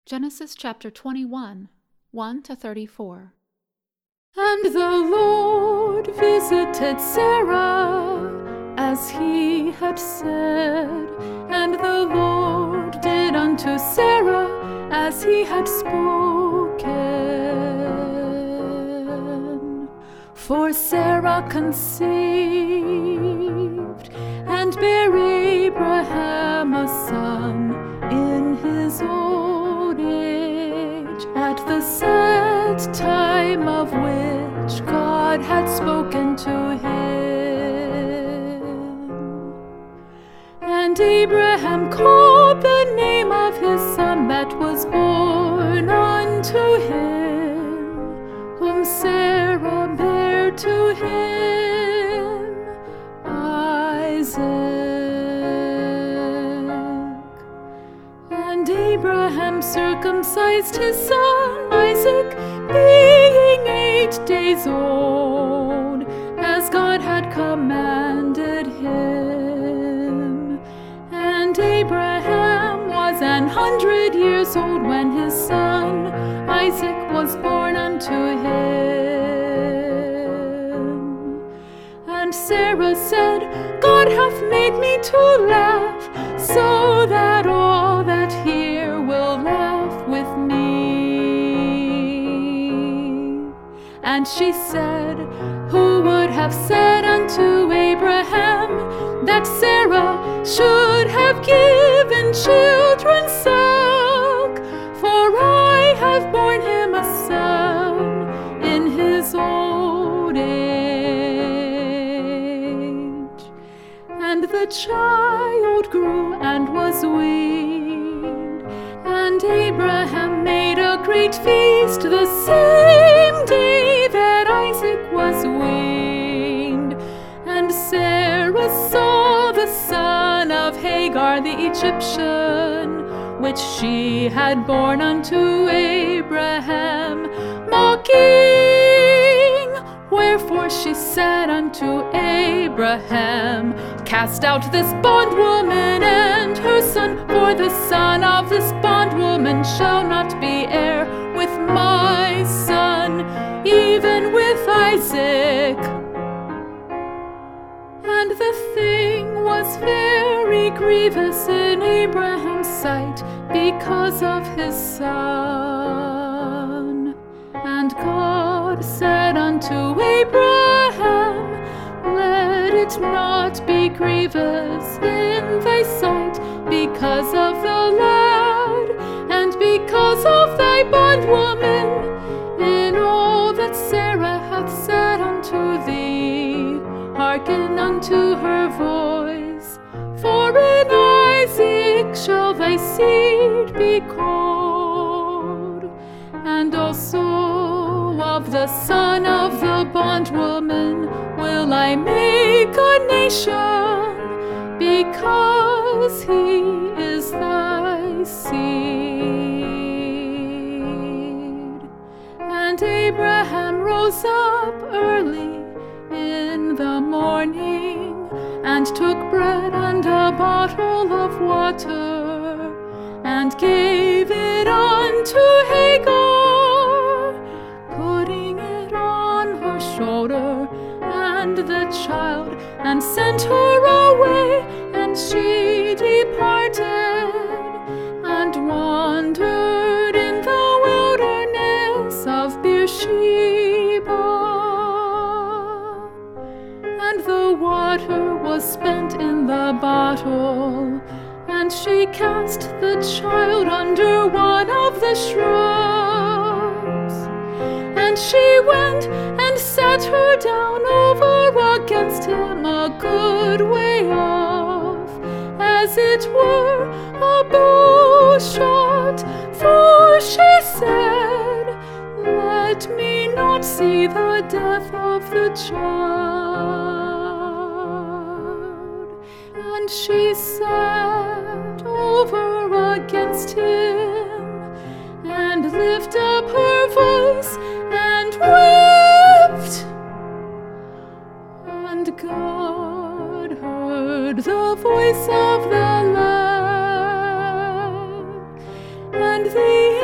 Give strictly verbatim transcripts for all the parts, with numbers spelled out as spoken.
Genesis chapter twenty-one, one to thirty-four. And the Lord visited Sarah as he had said, and the Lord did unto Sarah as he had spoken. For Sarah conceived and bare Abraham a son in his old age, at the set time of which God had spoken to him. And Abraham called the name of his son that was born unto him, whom Sarah bare to him, Isaac. And Abraham circumcised his son Isaac, being eight days old, as God had commanded him. And Abraham was an hundred years old when his son Isaac was born unto him. And Sarah said, God hath made me to laugh, so that all that hear will laugh with me. And she said, who would have said unto Abraham that Sarah should have given children suck? For I have borne him a son in his old age. And the child grew and was weaned, and Abraham made a great feast the same day that Isaac was weaned. And Sarah saw the son of Hagar the Egyptian, which she had borne unto Abraham, mocking. Wherefore she said unto Abraham, cast out this bondwoman and her son, for the son of this bondwoman shall not be heir with my son, even with Isaac. And the thing was very grievous in Abraham's sight because of his son. And God said unto Abraham, let it not be grievous in thy sight because of the lad, and because of thy bondwoman, in all that Sarah hath said unto thee, hearken unto her voice. For in Isaac shall thy seed be called, and also of the son of the bondwoman will I make a nation, because he is thy seed. And Abraham rose up early in the morning, and took bread and a bottle of water, and gave it unto Hagar, putting it on her shoulder and the child, and sent her away. And she departed and wandered in the wilderness of Beersheba. And the water was spent in the bottle, and she cast the child under one of the shrubs. And she went and sat her down over against him a good way off, as it were a bow shot. For she said, let me not see the death of the child. And she sat over against him, and lifted up her voice, and wept. And God heard the voice of the lad, and the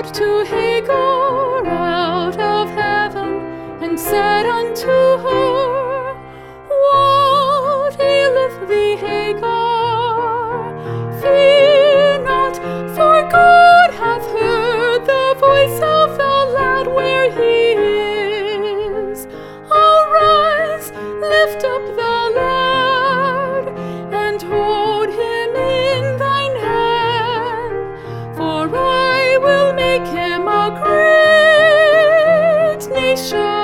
to Hagar out of heaven, and said unto her, What aileth thee, Hagar? Fear not, for God hath heard the voice of the lad where he is. Arise, lift up the lad, and hold him in thine hand, for I will make him a great nation.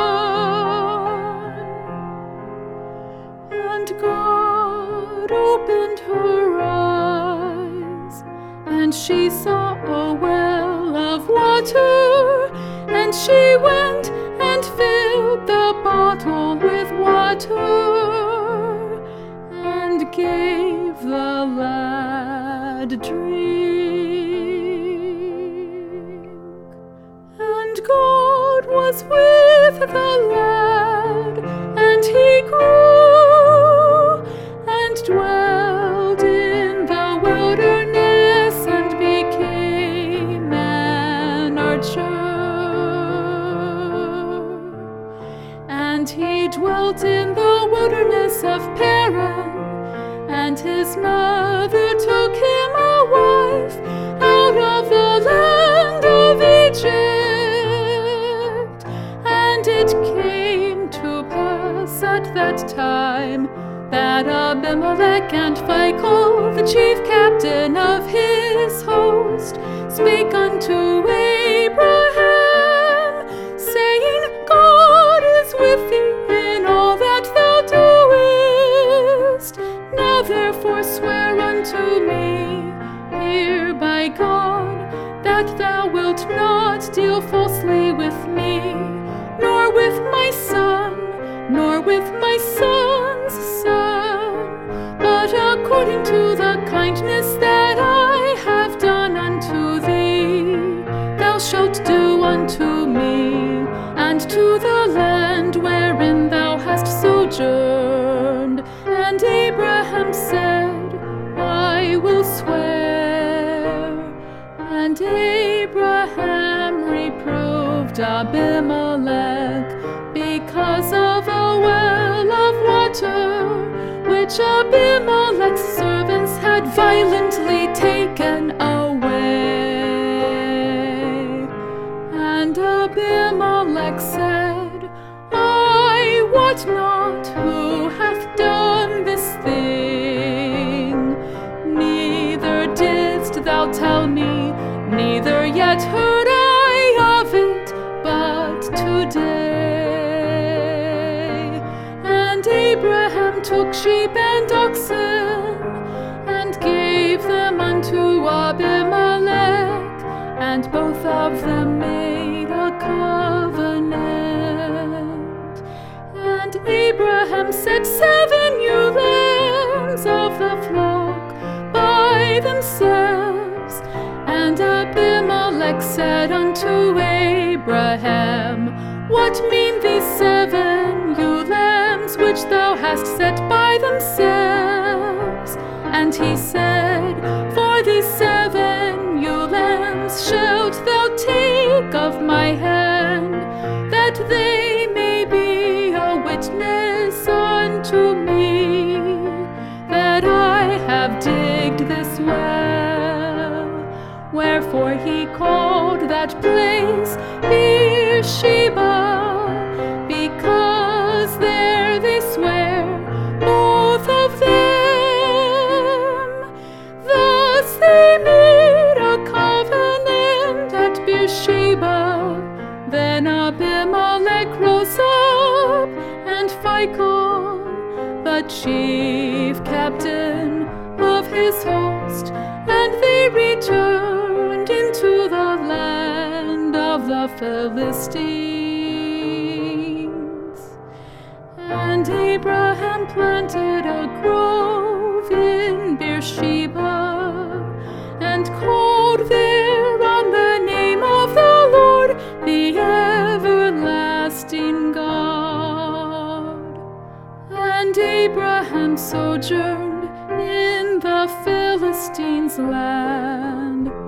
And God opened her eyes, and she saw a well of water, and she went and filled the bottle with water, and gave the lad drink. And God was with the lad, and he grew, and dwelled in the wilderness, and became an archer. And he dwelt in the wilderness of Paran, and his mother took him a wife out of the land of Egypt. And it came to pass at that time that Abimelech and Phicol, the chief captain of his host, spake unto Abraham, saying, God is with thee in all that thou doest. Now therefore swear unto me here by God, that thou wilt not deal falsely with me, nor with my son, nor with my son's son, but according to the kindness that I have done unto thee, thou shalt do unto me, and to the land wherein thou hast sojourned. And Abraham said, I will swear. And Abraham reproved Abimelech because of a well of water, which Abimelech's servants had violently taken away. And Abimelech said, I wot not who hath done this thing, neither didst thou tell me, neither yet heard I of it, but today. And Abraham took sheep and oxen, and gave them unto Abimelech, and both of them made a covenant. And Abraham set seven ewe lambs of the flock by themselves. And Abimelech said unto Abraham, What mean these seven ewe lambs which thou hast set by themselves? And he said, For these seven ewe lambs shalt thou take of my hand, that they may be a witness unto me, that I have digged this well. Wherefore he called that place Beersheba, because there they swear, both of them. Thus they made a covenant at Beersheba. Then Abimelech rose up, and Phicol, the chief captain of his host, and they returned into the land of the Philistines. And Abraham planted a grove in Beersheba, and called there on the name of the Lord, the everlasting God. And Abraham sojourned in the Philistines' land.